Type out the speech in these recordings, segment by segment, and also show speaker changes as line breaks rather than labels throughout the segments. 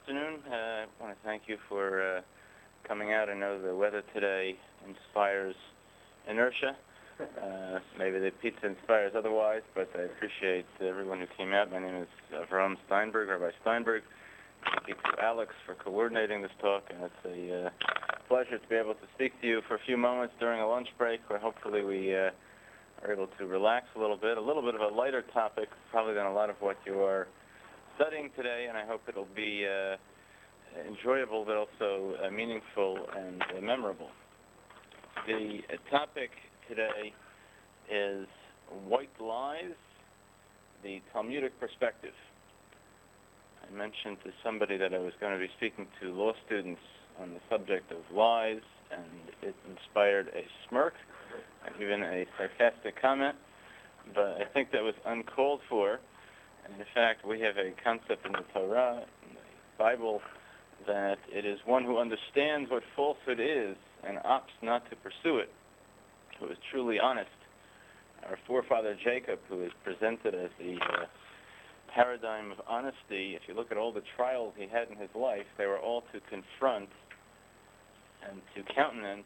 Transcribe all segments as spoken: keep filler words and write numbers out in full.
afternoon. Uh, I want to thank you for uh, coming out. I know the weather today inspires inertia. Uh, maybe the pizza inspires otherwise, but I appreciate everyone who came out. My name is Avram Steinberg, Rabbi Steinberg. Thank you to Alex for coordinating this talk, and it's a uh, pleasure to be able to speak to you for a few moments during a lunch break, where hopefully we uh, are able to relax a little bit, a little bit of a lighter topic, probably than a lot of what you are studying today, and I hope it'll be uh, enjoyable, but also uh, meaningful and uh, memorable. The uh, topic today is white lies, the Talmudic perspective. I mentioned to somebody that I was going to be speaking to law students on the subject of lies, and it inspired a smirk and even a sarcastic comment, but I think that was uncalled for. And in fact, we have a concept in the Torah, in the Bible, that it is one who understands what falsehood is and opts not to pursue it, who is truly honest. Our forefather Jacob, who is presented as the uh, paradigm of honesty, if you look at all the trials he had in his life, they were all to confront and to countenance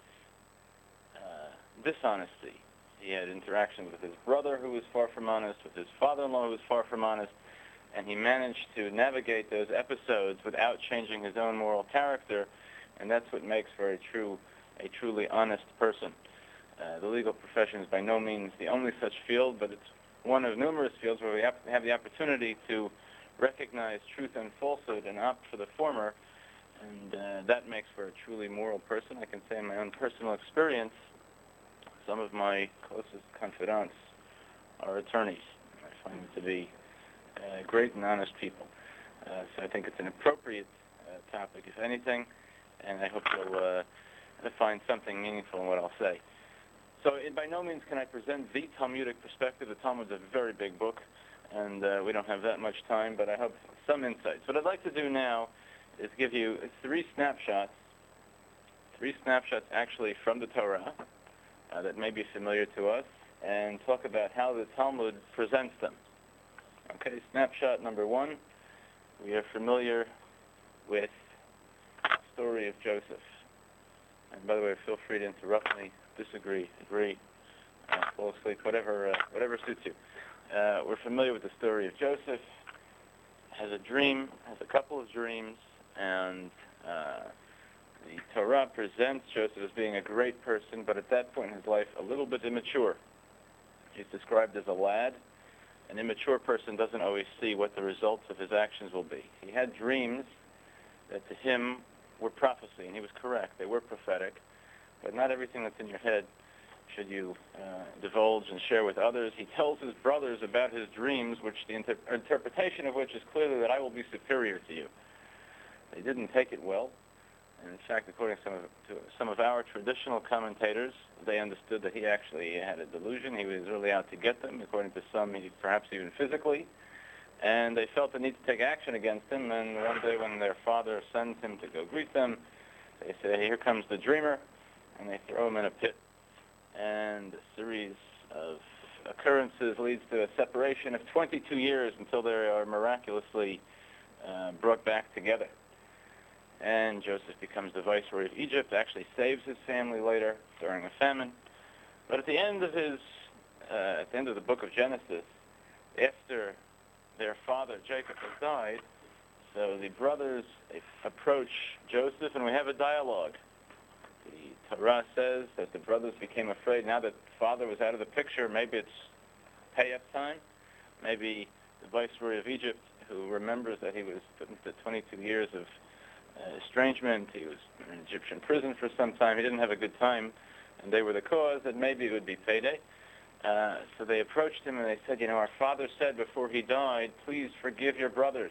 uh, dishonesty. He had interactions with his brother, who was far from honest, with his father-in-law, who was far from honest, and he managed to navigate those episodes without changing his own moral character, and that's what makes for a true, a truly honest person. Uh, the legal profession is by no means the only such field, but it's one of numerous fields where we have, have the opportunity to recognize truth and falsehood and opt for the former, and uh, that makes for a truly moral person. I can say in my own personal experience, some of my closest confidants are attorneys. I find them to be uh, great and honest people. Uh, so I think it's an appropriate uh, topic, if anything, and I hope you'll uh, find something meaningful in what I'll say. So it, by no means can I present the Talmudic perspective. The Talmud is a very big book, and uh, we don't have that much time, but I hope some insights. What I'd like to do now is give you three snapshots, three snapshots actually from the Torah, Uh, that may be familiar to us, and talk about how the Talmud presents them. Okay, snapshot number one, we are familiar with the story of Joseph. And by the way, feel free to interrupt me, disagree, agree, uh, fall asleep, whatever, uh, whatever suits you. Uh, we're familiar with the story of Joseph, has a dream, has a couple of dreams, and uh, the Torah presents Joseph as being a great person, but at that point in his life, a little bit immature. He's described as a lad. An immature person doesn't always see what the results of his actions will be. He had dreams that to him were prophecy, and he was correct. They were prophetic, but not everything that's in your head should you uh, divulge and share with others. He tells his brothers about his dreams, which the inter- interpretation of which is clearly that I will be superior to you. They didn't take it well. And in fact, according to some, of, to some of our traditional commentators, they understood that he actually had a delusion. He was really out to get them. According to some, he, perhaps even physically. And they felt the need to take action against him. And one day when their father sends him to go greet them, they say, here comes the dreamer. And they throw him in a pit. And a series of occurrences leads to a separation of twenty-two years until they are miraculously uh, brought back together. And Joseph becomes the viceroy of Egypt, actually saves his family later during a famine. But at the end of his, uh, at the end of the book of Genesis, after their father Jacob has died, so the brothers approach Joseph, and we have a dialogue. The Torah says that the brothers became afraid. Now that father was out of the picture, maybe it's pay-up time. Maybe the viceroy of Egypt, who remembers that he was put into twenty-two years of Uh, estrangement, he was in an Egyptian prison for some time, he didn't have a good time, and they were the cause, that maybe it would be payday. Uh, so they approached him and they said, you know, our father said before he died, please forgive your brothers.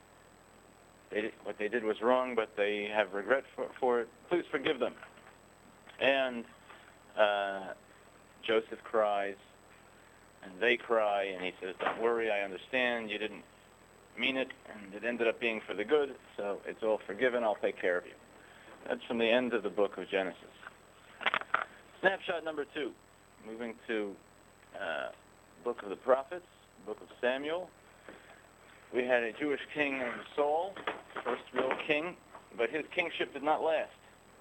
They did, what they did was wrong, but they have regret for, for it. Please forgive them. And uh, Joseph cries, and they cry, and he says, don't worry, I understand, you didn't mean it, and it ended up being for the good, so it's all forgiven, I'll take care of you. That's from the end of the book of Genesis. Snapshot number two, moving to uh, book of the prophets, book of Samuel. we had a Jewish king named Saul, first real king, but his kingship did not last.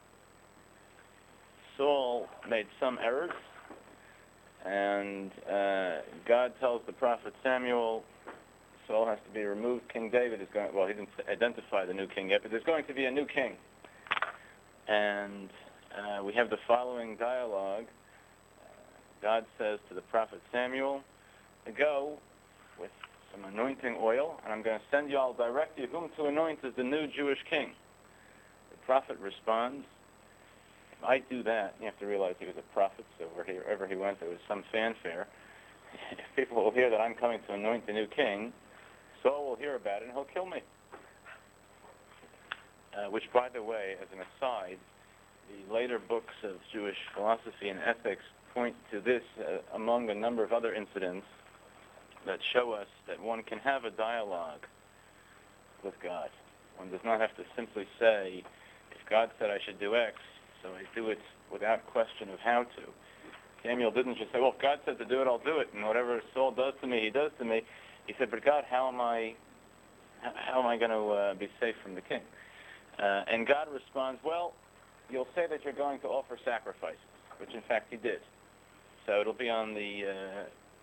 Saul made some errors, and uh, God tells the prophet Samuel, Saul has to be removed. King David is going, well, he didn't identify the new king yet, but there's going to be a new king. And uh, we have the following dialogue. Uh, God says to the prophet Samuel, go with some anointing oil, and I'm going to send you, I'll direct you whom to anoint as the new Jewish king. The prophet responds, if I do that, you have to realize he was a prophet, so wherever he went, there was some fanfare. If people will hear that I'm coming to anoint the new king, Saul will hear about it and he'll kill me. Uh, which, by the way, as an aside, the later books of Jewish philosophy and ethics point to this uh, among a number of other incidents that show us that one can have a dialogue with God. One does not have to simply say, if God said I should do X, so I do it without question of how to. Samuel didn't just say, well, if God said to do it, I'll do it, and whatever Saul does to me, he does to me. He said, but God, how am I, how am I going to uh, be safe from the king? Uh, and God responds, well, you'll say that you're going to offer sacrifices, which in fact he did. So it'll be on the uh,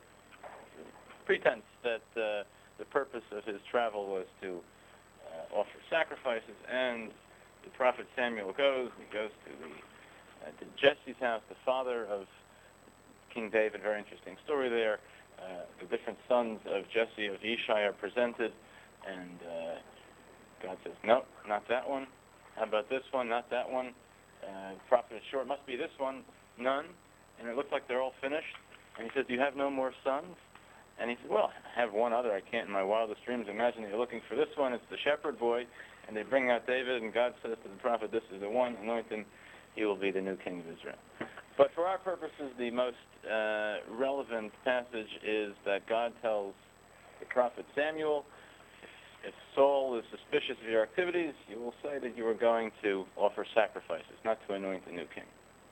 pretense that uh, the purpose of his travel was to uh, offer sacrifices, and the prophet Samuel goes, he goes to, the, uh, to Jesse's house, the father of King David. Very interesting story there. Uh, the different sons of Jesse, of Yishai, are presented, and uh, God says, no, not that one. How about this one? Not that one. Uh, the prophet is sure it must be this one. None. And it looks like they're all finished. And he says, do you have no more sons? And he said, well, I have one other. I can't in my wildest dreams imagine that you're looking for this one. It's the shepherd boy. And they bring out David, and God says to the prophet, this is the one. Anoint him. He will be the new king of Israel. But for our purposes, the most uh, relevant passage is that God tells the prophet Samuel, if, if Saul is suspicious of your activities, you will say that you are going to offer sacrifices, not to anoint the new king.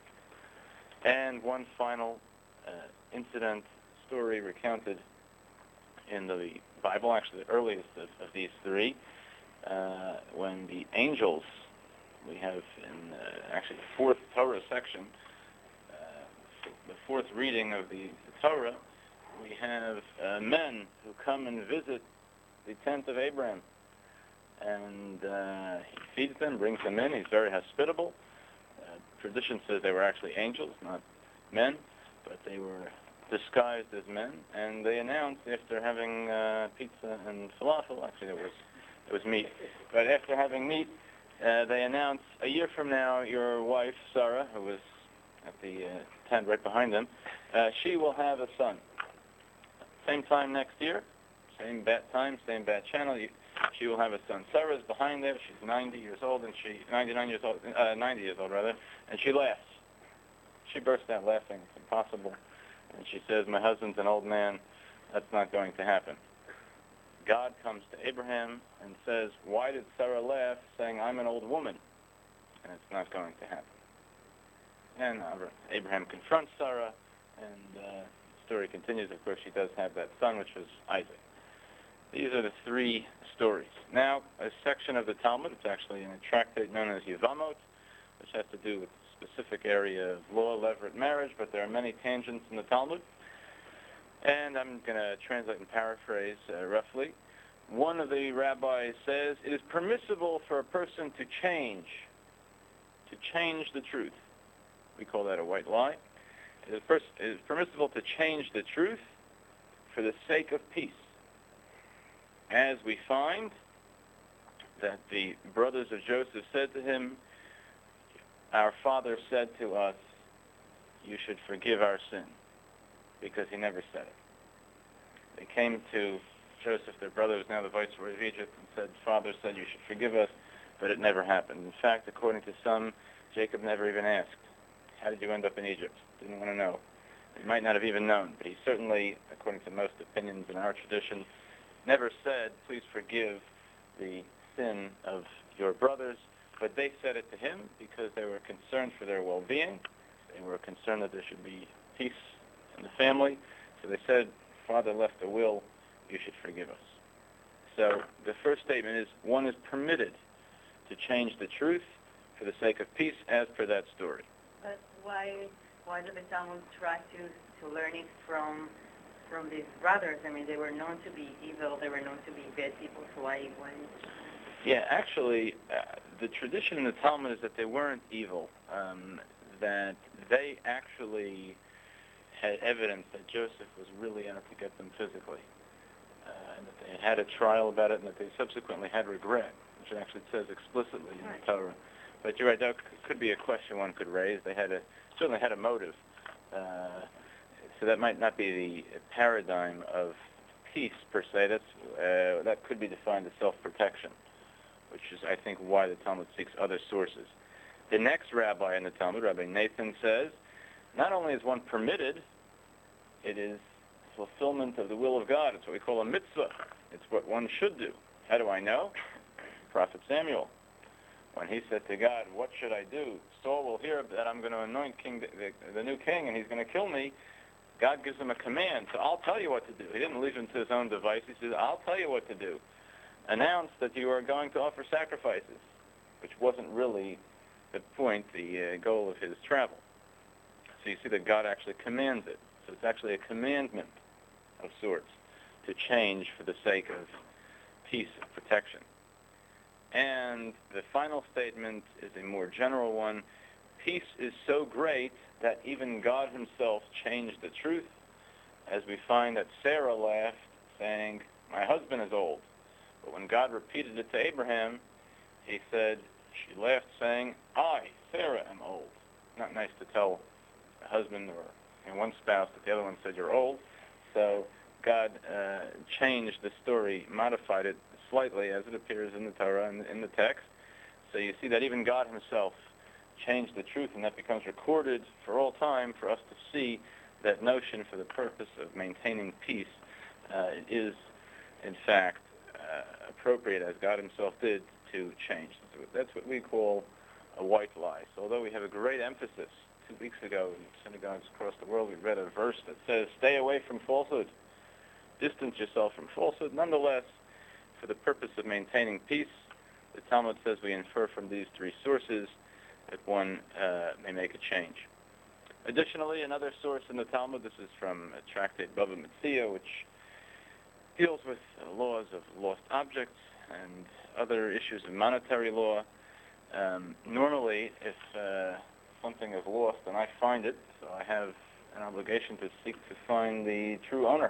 And one final uh, incident, story recounted in the Bible, actually the earliest of, of these three, uh, when the angels, we have in uh, actually the fourth Torah section, the fourth reading of the, the Torah, we have uh, men who come and visit the tent of Abraham. And uh, he feeds them, brings them in. He's very hospitable. Uh, tradition says they were actually angels, not men, but they were disguised as men. And they announced, after having uh, pizza and falafel, actually there was, there was meat, but after having meat, uh, they announced, a year from now, your wife, Sarah, who was at the uh, tent right behind them, uh, she will have a son. Same time next year, same bat time, same bat channel, you, she will have a son. Sarah's behind there. She's ninety years old, and she ninety-nine years old, uh, ninety years old rather, and she laughs. She bursts out laughing. It's impossible. And she says, my husband's an old man. That's not going to happen. God comes to Abraham and says, why did Sarah laugh, saying, I'm an old woman? And it's not going to happen. And uh, Abraham confronts Sarah, and uh, the story continues. Of course, she does have that son, which was Isaac. These are the three stories. Now, a section of the Talmud, it's actually in a tractate known as Yevamot, which has to do with a specific area of law, levirate, marriage, but there are many tangents in the Talmud. And I'm going to translate and paraphrase uh, roughly. One of the rabbis says, it is permissible for a person to change, to change the truth. We call that a white lie. It is, pers- it is permissible to change the truth for the sake of peace. As we find that the brothers of Joseph said to him, our father said to us, you should forgive our sin, because he never said it. They came to Joseph, their brother, who was now the viceroy of Egypt, and said, father said you should forgive us, but it never happened. In fact, according to some, Jacob never even asked, how did you end up in Egypt? Didn't want to know. He might not have even known, but he certainly, according to most opinions in our tradition, never said, please forgive the sin of your brothers, but they said it to him because they were concerned for their well-being. They were concerned that there should be peace in the family. So they said, Father left a will, you should forgive us. So the first statement is, one is permitted to change the truth for the sake of peace, as per that story.
But why why did the Talmud try to, to learn it from from these brothers? I mean, they were known to be evil, they were known to be bad people, so why... why...
Yeah, actually, uh, the tradition in the Talmud is that they weren't evil, um, that they actually had evidence that Joseph was really out to get them physically, uh, and that they had had a trial about it, and that they subsequently had regret, which it actually says explicitly in
Right.
the Torah. But you're right, that could be a question one could raise. They had a certainly had a motive, uh, so that might not be the paradigm of peace per se. That's uh, that could be defined as self-protection, which is, I think, why the Talmud seeks other sources. The next rabbi in the Talmud, Rabbi Nathan, says, not only is one permitted, it is fulfillment of the will of God. It's what we call a mitzvah. It's what one should do. How do I know? Prophet Samuel. When he said to God, what should I do? Saul will hear that I'm going to anoint king, the, the, the new king, and he's going to kill me. God gives him a command, so I'll tell you what to do. He didn't leave him to his own device. He says, I'll tell you what to do. Announce that you are going to offer sacrifices, which wasn't really the point, the uh, goal of his travel. So you see that God actually commands it. So it's actually a commandment of sorts to change for the sake of peace and protection. And the final statement is a more general one. Peace is so great that even God himself changed the truth, as we find that Sarah laughed, saying, my husband is old. But when God repeated it to Abraham, he said, she laughed, saying, I, Sarah, am old. Not nice to tell a husband or you know, one spouse that the other one said, you're old. So God uh, changed the story, modified it slightly as it appears in the Torah and in the text. So you see that even God himself changed the truth, and that becomes recorded for all time for us to see that notion for the purpose of maintaining peace uh, is, in fact, uh, appropriate, as God himself did, to change. So that's what we call a white lie. So although we have a great emphasis, two weeks ago in synagogues across the world, we read a verse that says, stay away from falsehood, distance yourself from falsehood. Nonetheless, for the purpose of maintaining peace, the Talmud says we infer from these three sources that one uh, may make a change. Additionally, another source in the Talmud, this is from a tractate Bava Metzia, which deals with uh, laws of lost objects and other issues of monetary law. Um, normally, if uh, something is lost and I find it, so I have an obligation to seek to find the true owner.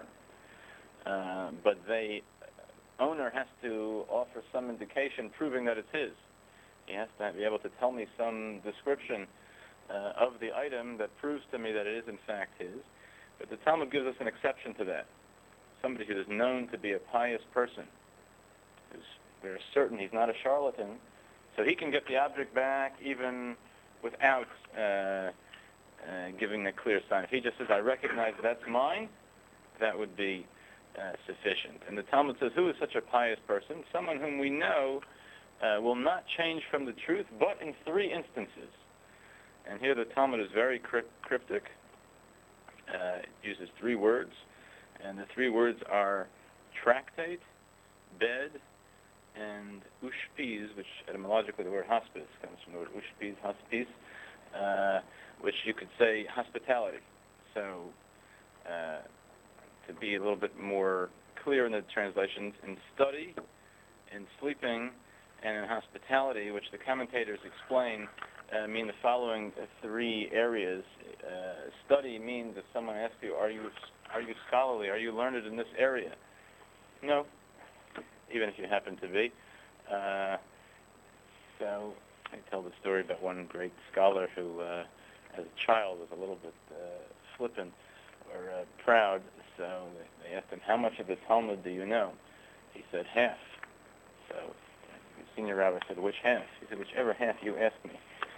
Uh, but the owner has to offer some indication proving that it's his. He has to be able to tell me some description uh, of the item that proves to me that it is in fact his. But the Talmud gives us an exception to that. Somebody who is known to be a pious person, who's, we're certain he's not a charlatan, so he can get the object back even without uh, uh, giving a clear sign. If he just says, I recognize that's mine, that would be uh, sufficient. And the Talmud says, who is such a pious person? Someone whom we know uh, will not change from the truth, but in three instances. And here the Talmud is very cryptic. Uh, it uses three words. And the three words are tractate, bed, and ushpiz, which etymologically the word hospice comes from the word ushpiz, hospice, uh, which you could say hospitality. So uh, to be a little bit more clear in the translations, in study, in sleeping, and in hospitality, which the commentators explain, uh, mean the following uh, three areas. Uh, study means if someone asks you, are you are you scholarly, are you learned in this area? No, even if you happen to be. Uh, so I tell the story about one great scholar who, uh, as a child, was a little bit uh, flippant or uh, proud. So they, they asked him, how much of the Talmud do you know? He said, half. So the senior rabbi said, which half? He said, whichever half you ask me.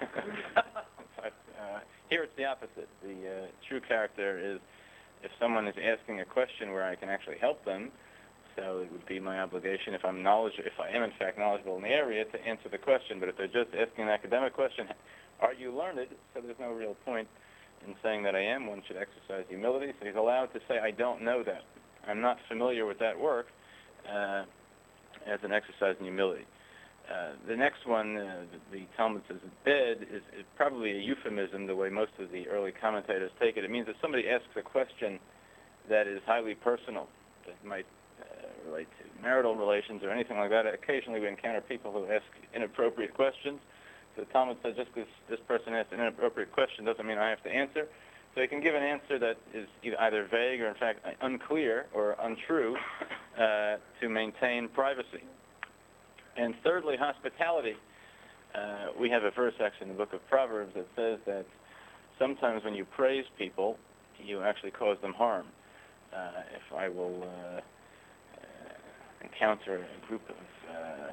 But uh, here it's the opposite. The uh, true character is if someone is asking a question where I can actually help them, so it would be my obligation, if I'm knowledge, if I am in fact knowledgeable in the area, to answer the question. But if they're just asking an academic question, are you learned? So there's no real point in saying that I am. One should exercise humility. So he's allowed to say, I don't know that. I'm not familiar with that work. Uh, as an exercise in humility. Uh, the next one, uh, the, the Talmud says bed, is, is probably a euphemism the way most of the early commentators take it. It means that somebody asks a question that is highly personal, that might uh, relate to marital relations or anything like that. Occasionally we encounter people who ask inappropriate questions. So the Talmud says just because this person asks an inappropriate question doesn't mean I have to answer. So he can give an answer that is either vague or, in fact, unclear or untrue uh, to maintain privacy. And thirdly, hospitality. Uh, we have a verse actually in the book of Proverbs that says that sometimes when you praise people, you actually cause them harm. Uh, if I will uh, uh, encounter a group of uh,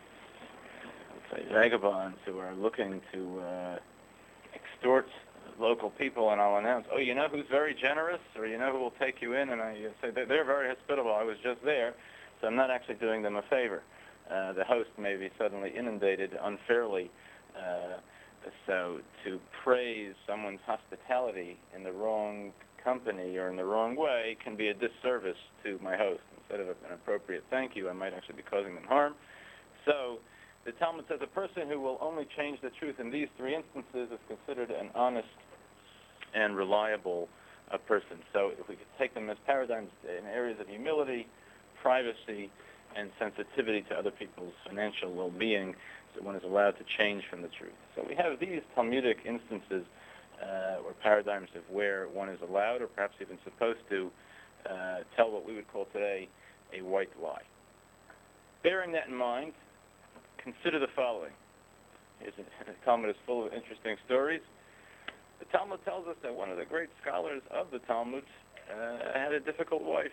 let's say vagabonds who are looking to uh, extort local people, and I'll announce, oh, you know who's very generous, or you know who will take you in, and I say they're very hospitable, I was just there, so I'm not actually doing them a favor. Uh, the host may be suddenly inundated unfairly, uh, so to praise someone's hospitality in the wrong company or in the wrong way can be a disservice to my host. Instead of an appropriate thank you, I might actually be causing them harm. So the Talmud says a person who will only change the truth in these three instances is considered an honest and reliable uh, person. So if we could take them as paradigms in areas of humility, privacy, and sensitivity to other people's financial well-being, so one is allowed to change from the truth. So we have these Talmudic instances uh, or paradigms of where one is allowed or perhaps even supposed to uh, tell what we would call today a white lie. Bearing that in mind, consider the following. The Talmud is full of interesting stories. The Talmud tells us that one of the great scholars of the Talmud uh, had a difficult wife.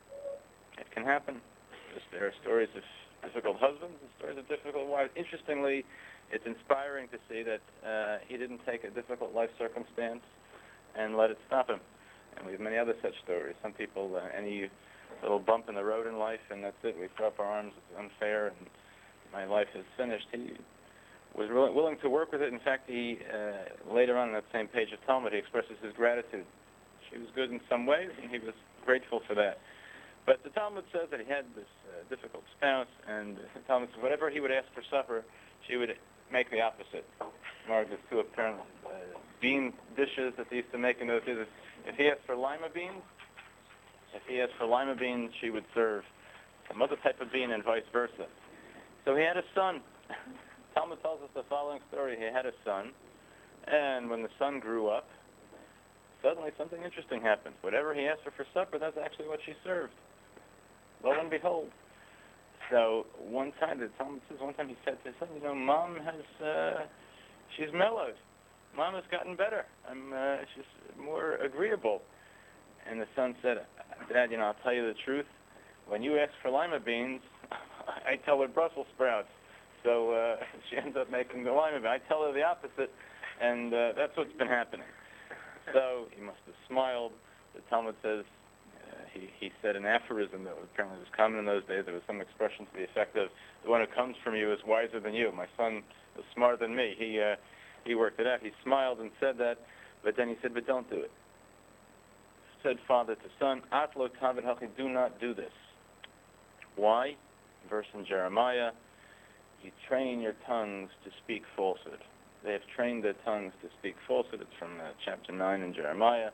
It can happen. There are stories of difficult husbands and stories of difficult wives. Interestingly, it's inspiring to see that uh, he didn't take a difficult life circumstance and let it stop him. And we have many other such stories. Some people, uh, any little bump in the road in life, and that's it. We throw up our arms. It's unfair, and my life is finished. He was re- willing to work with it. In fact, he uh, later on in that same page of Talmud, he expresses his gratitude. She was good in some ways, and he was grateful for that. But the Talmud says that he had this uh, difficult spouse, and the Talmud says whatever he would ask for supper, she would make the opposite. Mark, there's two apparent uh, bean dishes that they used to make in those days. If he asked for lima beans, if he asked for lima beans, she would serve some other type of bean and vice versa. So he had a son. Talmud tells us the following story. He had a son, and when the son grew up, suddenly something interesting happened. Whatever he asked her for supper, that's actually what she served. Lo and behold. So one time, the Talmud says, one time he said to his son, you know, Mom has, uh, she's mellowed. Mom has gotten better. I'm, uh, she's more agreeable. And the son said, Dad, you know, I'll tell you the truth. When you ask for lima beans, I tell her Brussels sprouts. So uh, she ends up making the lima beans. I tell her the opposite, and uh, that's what's been happening. So he must have smiled. The Talmud says uh, he, he said an aphorism that was apparently was common in those days. There was some expression to the effect of, the one who comes from you is wiser than you. My son was smarter than me. He uh, he worked it out. He smiled and said that, but then he said, but don't do it. Said father to son, At lo tavid hachi, do not do this. Why? Verse in Jeremiah, you train your tongues to speak falsehood. They have trained their tongues to speak falsehood. It's from uh, chapter nine in Jeremiah.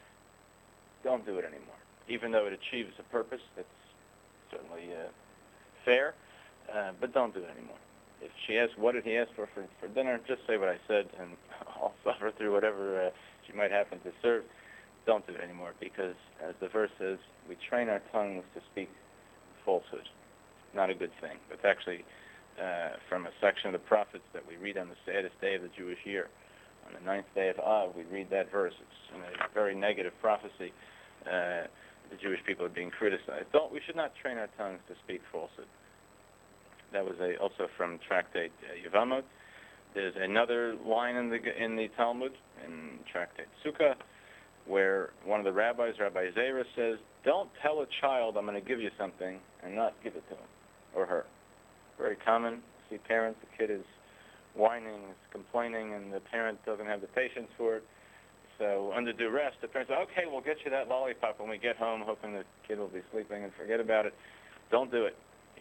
Don't do it anymore. Even though it achieves a purpose that's certainly uh, fair, uh, but don't do it anymore. If she asks, what did he ask for, for for dinner, just say what I said, and I'll suffer through whatever uh, she might happen to serve. Don't do it anymore, because as the verse says, we train our tongues to speak falsehood. Not a good thing. It's actually uh, from a section of the prophets that we read on the saddest day of the Jewish year. On the ninth day of Av, we read that verse. It's in a very negative prophecy. Uh, the Jewish people are being criticized. Don't, we should not train our tongues to speak falsehood. That was a, also from Tractate uh, Yevamot. There's another line in the in the Talmud, in Tractate Sukkah, where one of the rabbis, Rabbi Zera, says, don't tell a child I'm going to give you something and not give it to him or her. Very common. See parents, the kid is whining, is complaining, and the parent doesn't have the patience for it. So under duress, the parent says, okay, we'll get you that lollipop when we get home, hoping the kid will be sleeping and forget about it. Don't do it. If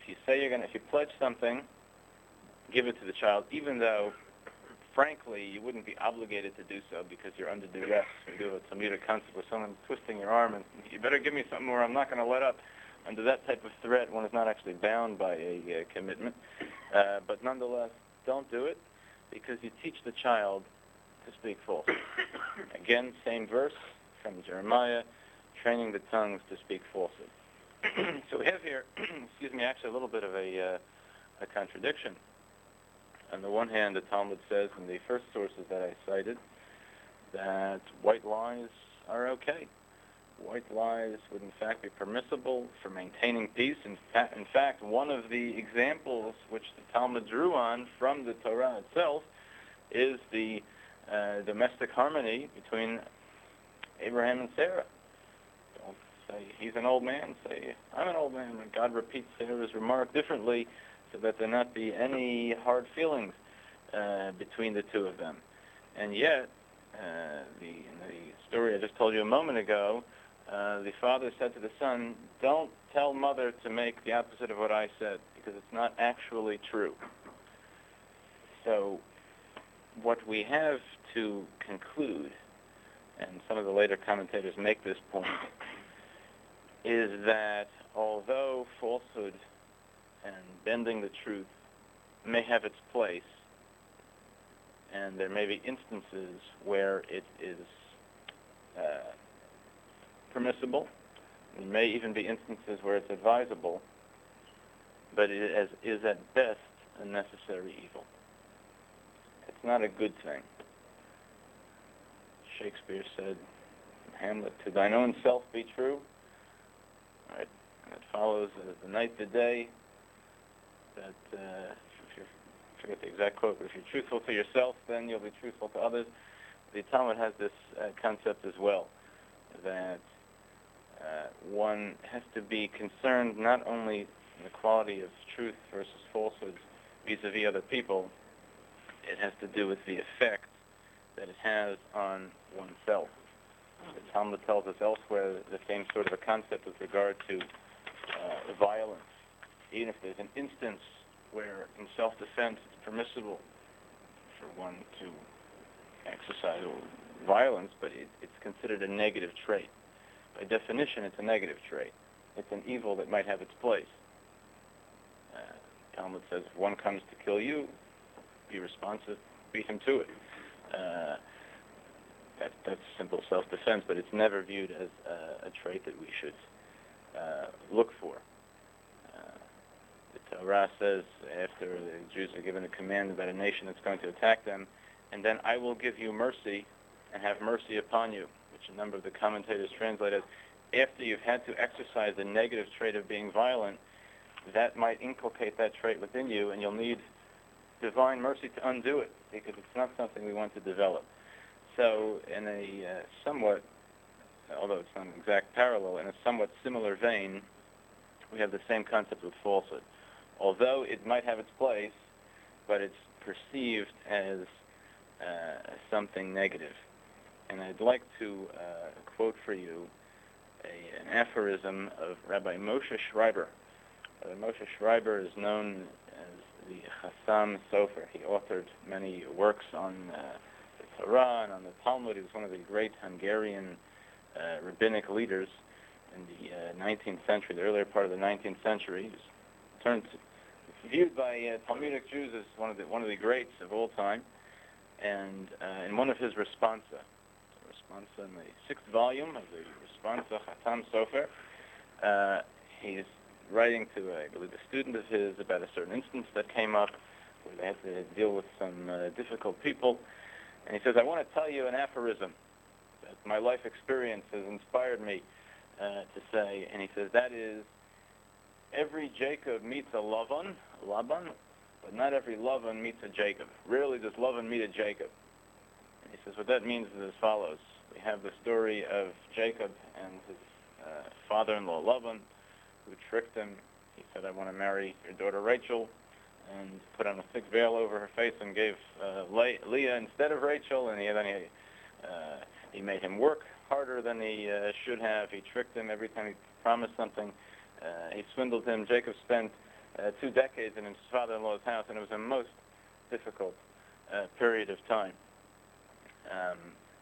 you say you're going to, if you pledge something, give it to the child, even though, frankly, you wouldn't be obligated to do so because you're under duress. We do a Talmudic concept where someone's twisting your arm and you better give me something or I'm not going to let up. Under that type of threat, one is not actually bound by a uh, commitment. Uh, but nonetheless, don't do it because you teach the child to speak false. Again, same verse from Jeremiah, training the tongues to speak falsehood. So we have here, excuse me, actually a little bit of a, uh, a contradiction. On the one hand, the Talmud says in the first sources that I cited that white lies are okay. White lies would in fact be permissible for maintaining peace. In, fa- in fact, one of the examples which the Talmud drew on from the Torah itself is the uh, domestic harmony between Abraham and Sarah. Don't say he's an old man, say I'm an old man. And God repeats Sarah's remark differently so that there not be any hard feelings uh, between the two of them. And yet, uh, the, in the story I just told you a moment ago, Uh, the father said to the son, don't tell mother to make the opposite of what I said, because it's not actually true. So what we have to conclude, and some of the later commentators make this point, is that although falsehood and bending the truth may have its place, and there may be instances where it is uh, permissible. There may even be instances where it's advisable, but it is, is at best a necessary evil. It's not a good thing. Shakespeare said, Hamlet, to thine own self be true. Right? And it follows as the night the day that, uh, if you're, I forget the exact quote, but if you're truthful to yourself, then you'll be truthful to others. The Talmud has this uh, concept as well, that Uh, one has to be concerned not only in the quality of truth versus falsehood vis-a-vis other people, it has to do with the effect that it has on oneself. The Talmud tells us elsewhere the same sort of a concept with regard to uh, violence. Even if there's an instance where in self-defense it's permissible for one to exercise violence, but it, it's considered a negative trait. By definition, it's a negative trait. It's an evil that might have its place. Uh, Talmud says, if one comes to kill you, be responsive, beat him to it. Uh, that, that's simple self-defense, but it's never viewed as uh, a trait that we should uh, look for. Uh, the Torah says, after the Jews are given a command about a nation that's going to attack them, and then I will give you mercy and have mercy upon you, which a number of the commentators translate as, after you've had to exercise the negative trait of being violent, that might inculcate that trait within you, and you'll need divine mercy to undo it, because it's not something we want to develop. So in a uh, somewhat, although it's not an exact parallel, in a somewhat similar vein, we have the same concept with falsehood. Although it might have its place, but it's perceived as uh, something negative. And I'd like to uh, quote for you a, an aphorism of Rabbi Moshe Schreiber. Rabbi Moshe Schreiber is known as the Chassam Sofer. He authored many works on uh, the Torah and on the Talmud. He was one of the great Hungarian uh, rabbinic leaders in the uh, nineteenth century, the earlier part of the nineteenth century. He was turned to, viewed by uh, Talmudic Jews as one of the one of the greats of all time. And uh, in one of his responsa, responsa in the sixth volume of the Responsa Chassam Sofer, uh, he's writing to, uh, I believe, a student of his about a certain instance that came up where they had to deal with some uh, difficult people. And he says, I want to tell you an aphorism that my life experience has inspired me uh, to say. And he says, that is, every Jacob meets a Lavan, Laban, but not every Lavan meets a Jacob. Rarely does Lavan meet a Jacob. And he says, what that means is as follows. We have the story of Jacob and his uh, father-in-law Laban, who tricked him. He said, I want to marry your daughter Rachel, and put on a thick veil over her face and gave uh, Le- Leah instead of Rachel, and he, then he, uh, he made him work harder than he uh, should have. He tricked him every time he promised something. Uh, he swindled him. Jacob spent uh, two decades in his father-in-law's house, and it was a most difficult uh, period of time. Um,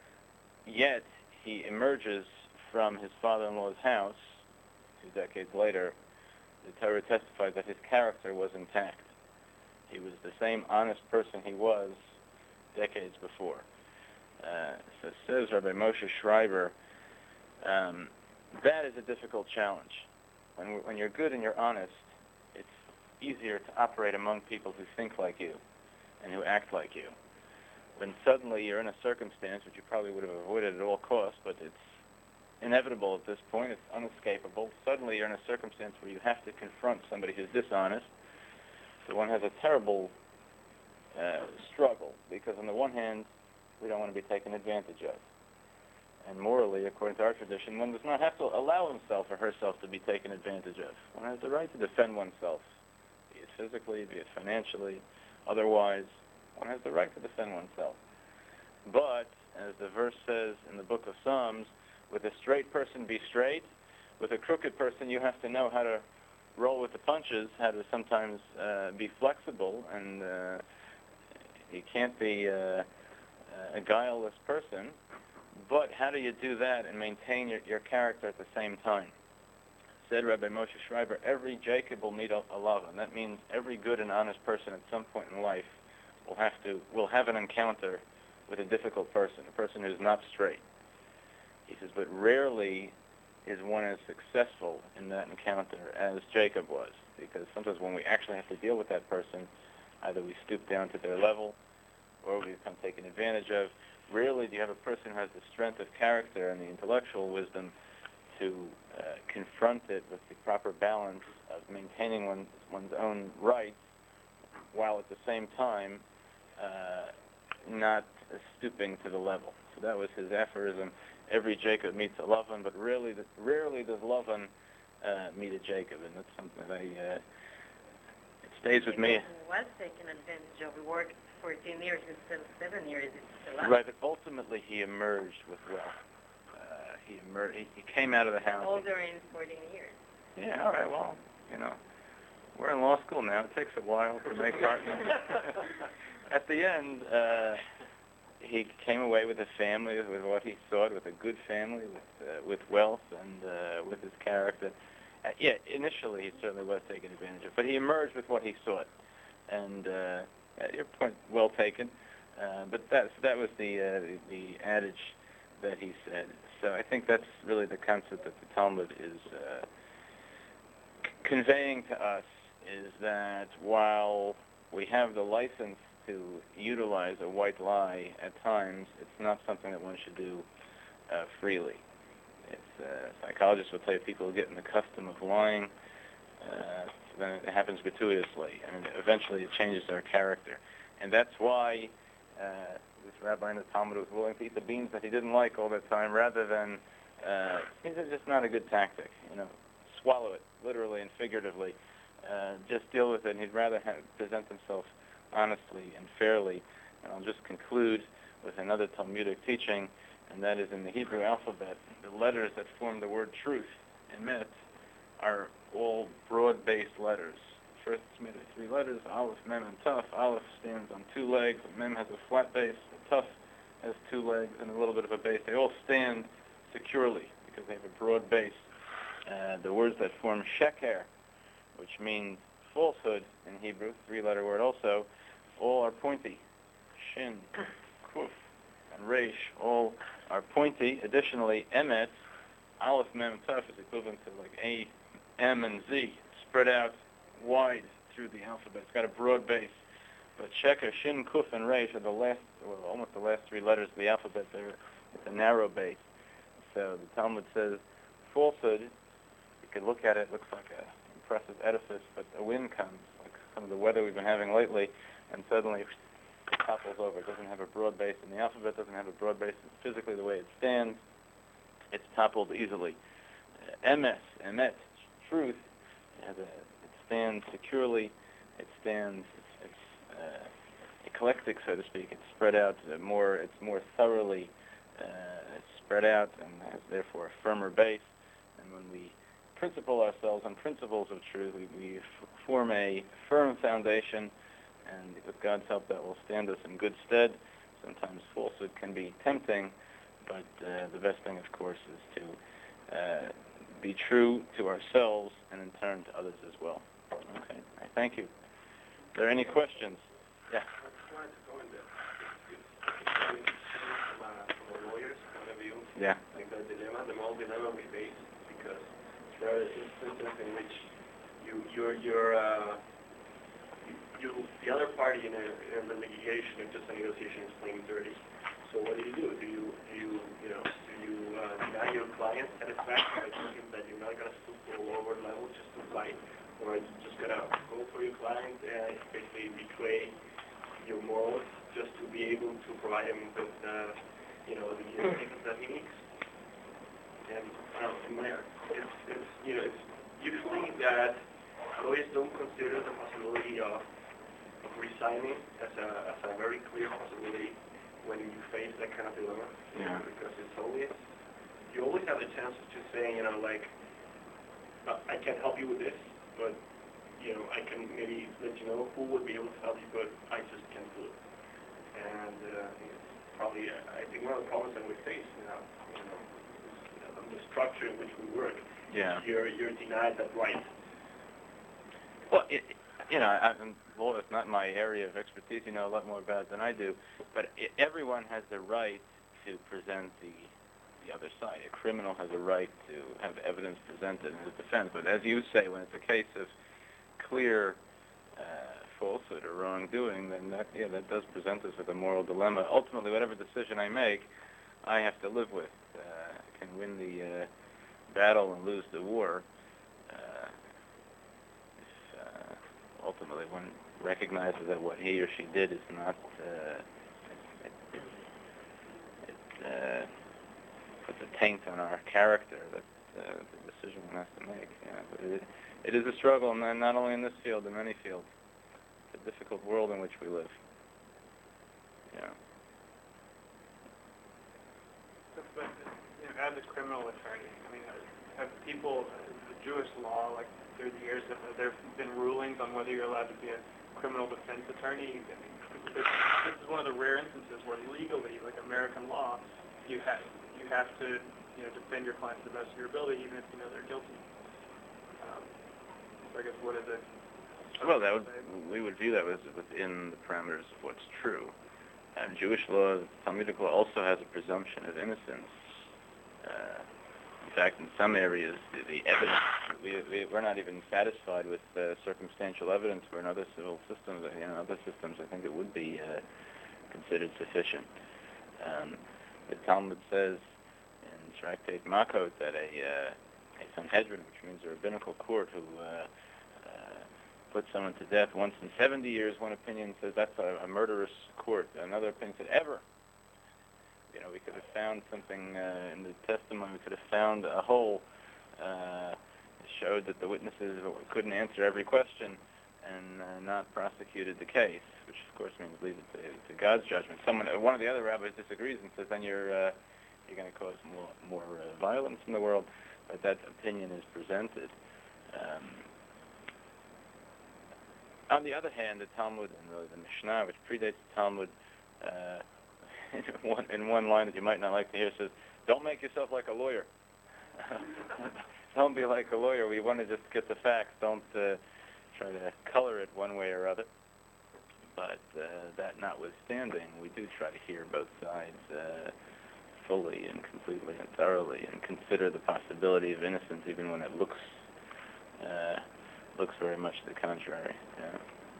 yet he emerges from his father-in-law's house two decades later. The Torah testifies that his character was intact. He was the same honest person he was decades before. Uh, so says Rabbi Moshe Schreiber, um, that is a difficult challenge. When, when you're good and you're honest, it's easier to operate among people who think like you and who act like you. When suddenly you're in a circumstance which you probably would have avoided at all costs, but it's inevitable at this point, it's unescapable, suddenly you're in a circumstance where you have to confront somebody who's dishonest. So one has a terrible uh, struggle, because on the one hand, we don't want to be taken advantage of. And morally, according to our tradition, one does not have to allow himself or herself to be taken advantage of. One has the right to defend oneself, be it physically, be it financially, otherwise. One has the right to defend oneself. But, as the verse says in the book of Psalms, with a straight person be straight, with a crooked person you have to know how to roll with the punches, how to sometimes uh, be flexible, and uh, you can't be uh, a guileless person. But how do you do that and maintain your, your character at the same time? Said Rabbi Moshe Schreiber, every Jacob will meet a, a lava, and that means every good and honest person at some point in life will have to will have an encounter with a difficult person, a person who's not straight. He says, but rarely is one as successful in that encounter as Jacob was, because sometimes when we actually have to deal with that person, either we stoop down to their level or we become taken advantage of. Rarely do you have a person who has the strength of character and the intellectual wisdom to uh, confront it with the proper balance of maintaining one's, one's own rights while at the same time uh, not uh, stooping to the level. So that was his aphorism. Every Jacob meets a Lavan, but rarely, the, rarely does Lavan uh, meet a Jacob, and that's something that I, uh, it stays with me.
He was taken advantage of. He worked fourteen years instead of seven years. It's a lot.
Right, but ultimately he emerged with wealth. Uh, he emerged. He, he came out of the house.
Older in fourteen years.
Yeah, all right, well, you know, we're in law school now. It takes a while to make partners. At the end, uh, he came away with a family, with what he thought, with a good family, with uh, with wealth, and uh, with his character. Uh, yeah, initially he certainly was taken advantage of, but he emerged with what he sought. And uh, your point, well taken. Uh, but that that was the, uh, the the adage that he said. So I think that's really the concept that the Talmud is uh, c- conveying to us, is that while we have the license to utilize a white lie at times, it's not something that one should do uh, freely. It's, uh, psychologists will tell you people get in the custom of lying, uh, then it happens gratuitously, and eventually it changes their character. And that's why uh, this rabbi in the Talmud was willing to eat the beans that he didn't like all the time, rather than, uh, it's just not a good tactic, you know, swallow it, literally and figuratively. Uh, just deal with it, and he'd rather have, present himself honestly and fairly. And I'll just conclude with another Talmudic teaching, and that is in the Hebrew alphabet, the letters that form the word truth, emet, are all broad-based letters. First, it's made of three letters, Aleph, Mem, and Tuf. Aleph stands on two legs, and Mem has a flat base, and Tuf has two legs and a little bit of a base. They all stand securely because they have a broad base. Uh, the words that form sheker, which means falsehood in Hebrew, three-letter word also, all are pointy. Shin, Kuf, and Resh, all are pointy. Additionally, Emet, Aleph, Mem, and Tuf is equivalent to like A, M, and Z, spread out wide through the alphabet. It's got a broad base. But Sheker, Shin, Kuf, and Resh are the last, well, almost the last three letters of the alphabet. They're, it's a narrow base. So the Talmud says falsehood, you could look at it, it looks like an impressive edifice, but a wind comes, like some of the weather we've been having lately, and suddenly it topples over. It doesn't have a broad base in the alphabet, doesn't have a broad base physically the way it stands. It's toppled easily. Uh, emes, emet, truth, it, has a, it stands securely, it stands, it's, it's uh, eclectic, so to speak. It's spread out uh, more, it's more thoroughly uh, it's spread out and has therefore a firmer base. And when we principle ourselves on principles of truth. We, we f- form a firm foundation, and with God's help, that will stand us in good stead. Sometimes falsehood can be tempting, but uh, the best thing, of course, is to uh, be true to ourselves and in turn to others as well. Okay, I thank you. Are there any questions? Yeah.
I just wanted to go into from a, from a lawyer's point of view.
Yeah.
Like the dilemma, the moral dilemma we face, because there are instances in which you, you're, you're, uh, you, the other party in a, in a litigation or just a negotiation is playing dirty. So what do you do? Do you, do you, you know, do you uh, deny your client satisfaction by telling him that you're not going to stoop to a lower level just to fight, or are you just going to go for your client and basically betray your morals just to be able to provide him with, uh, you know, the things that he needs? And um, it's, it's, you know, it's usually that lawyers don't consider the possibility of, of resigning as a, as a very clear possibility when you face that kind of dilemma.
Yeah.
Because it's always, you always have the chance of just saying, you know, like, uh, I can't help you with this, but, you know, I can maybe let you know who would be able to help you, but I just can't do it. And uh, it's probably, uh, I think one of the problems that we face, you know, you know, is, you know, the structure in which we work.
Yeah.
You're, you're denied that right.
Well, it, you know, I, I'm, well, it's not my area of expertise. You know a lot more about it than I do. But it, everyone has the right to present the the other side. A criminal has a right to have evidence presented in his defense. But as you say, when it's a case of clear uh, falsehood or wrongdoing, then that, yeah, that does present us with a moral dilemma. Ultimately, whatever decision I make, I have to live with. Uh, I can win the uh, battle and lose the war. Uh, if, uh, ultimately, one recognizes that what he or she did is not, uh, it, it, it uh, puts a taint on our character, that uh, the decision one has to make. Yeah. But it, it is a struggle, and not only in this field, in many fields. It's a difficult world in which we live. Yeah.
But, you know, as a criminal attorney, I mean, have people, the Jewish law, like through the years, have there been rulings on whether you're allowed to be a criminal defense attorney? I mean, this, this is one of the rare instances where legally, like American law, you have you have to, you know, defend your client to the best of your ability, even if you know they're guilty. Um, so I guess what is it?
Well, that would, we would view that as within the parameters of what's true. And Jewish law, Talmudic law, also has a presumption of innocence. Uh, in fact, in some areas, the, the evidence, we, we, we're not even satisfied with uh, circumstantial evidence, where in other civil systems, you know, other systems, I think it would be uh, considered sufficient. Um, the Talmud says in Tractate Makot that a, uh, a Sanhedrin, which means a rabbinical court, who uh, uh, put someone to death once in seventy years, one opinion says that's a, a murderous court. Another opinion said ever. You know, we could have found something uh, in the testimony. We could have found a hole. Uh, it showed that the witnesses couldn't answer every question and uh, not prosecuted the case, which of course means leave it to, to God's judgment. Someone, one of the other rabbis disagrees and says, then you're uh, you're going to cause more more uh, violence in the world. But that opinion is presented. Um, On the other hand, the Talmud and the, the Mishnah, which predates the Talmud, uh, in, one, in one line that you might not like to hear, says, don't make yourself like a lawyer. Don't be like a lawyer. We want to just get the facts. Don't uh, try to color it one way or other. But uh, that notwithstanding, we do try to hear both sides uh, fully and completely and thoroughly and consider the possibility of innocence even when it looks... Uh, looks very much the contrary. Yeah.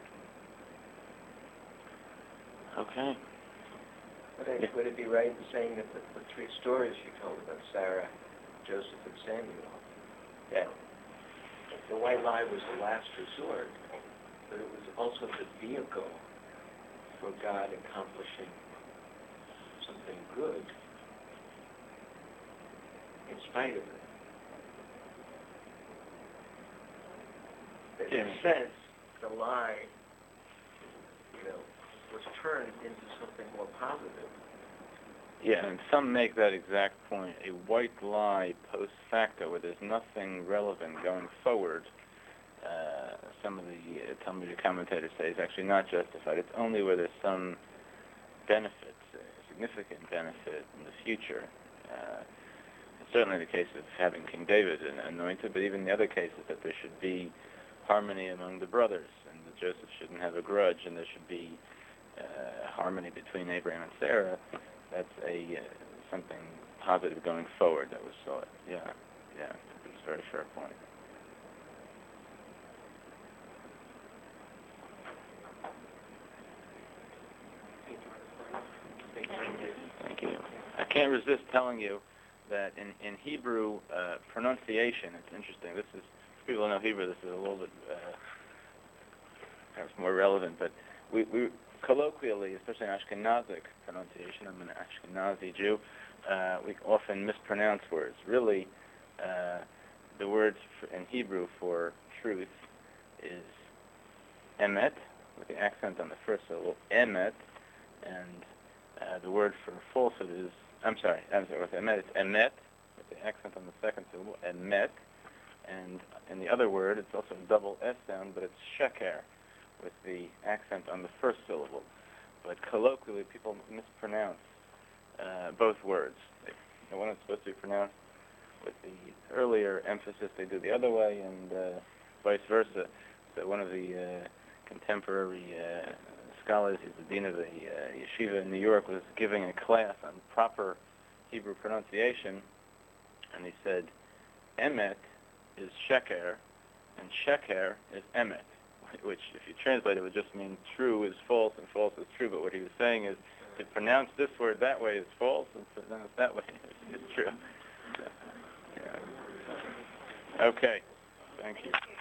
Okay.
Would it,
Yeah.
would it be right in saying that the, the three stories you told about Sarah, Joseph, and Samuel, that the white lie was the last resort, but it was also the vehicle for God accomplishing something good in spite of it? In
Yeah.
a sense, the lie, you know, was turned into something more positive
Yeah, and some make that exact point. A white lie post facto, where there's nothing relevant going forward, uh, some of the uh, Talmudic commentators say is actually not justified. It's only where there's some benefit, uh, significant benefit in the future. Uh, it's certainly the case of having King David anointed, but even the other cases that there should be harmony among the brothers, and that Joseph shouldn't have a grudge, and there should be uh, harmony between Abraham and Sarah. That's a uh, something positive going forward that was sought. Yeah, yeah, it's a very fair point. Thank you. I can't resist telling you that in, in Hebrew uh, pronunciation, it's interesting. This is, for people who know Hebrew, this is a little bit uh, perhaps more relevant, but we, we colloquially, especially in Ashkenazic pronunciation, I'm an Ashkenazi Jew, uh, we often mispronounce words. Really, uh, the words for, in Hebrew for truth is emet, with the accent on the first syllable, emet, and uh, the word for falsehood is, I'm sorry, I'm sorry, with emet, it's emet, with the accent on the second syllable, emet, and in the other word, it's also a double S sound, but it's sheker, with the accent on the first syllable. But colloquially, people mispronounce uh, both words. They, the one that's supposed to be pronounced with the earlier emphasis, they do the other way, and uh, vice versa. So one of the uh, contemporary uh, scholars, he's the dean of the uh, yeshiva in New York, was giving a class on proper Hebrew pronunciation, and he said, emet is sheker, and sheker is emet, which, if you translate it, would just mean true is false and false is true. But what he was saying is, to pronounce this word that way is false, and to pronounce that way is, is true. Yeah. Okay. Thank you.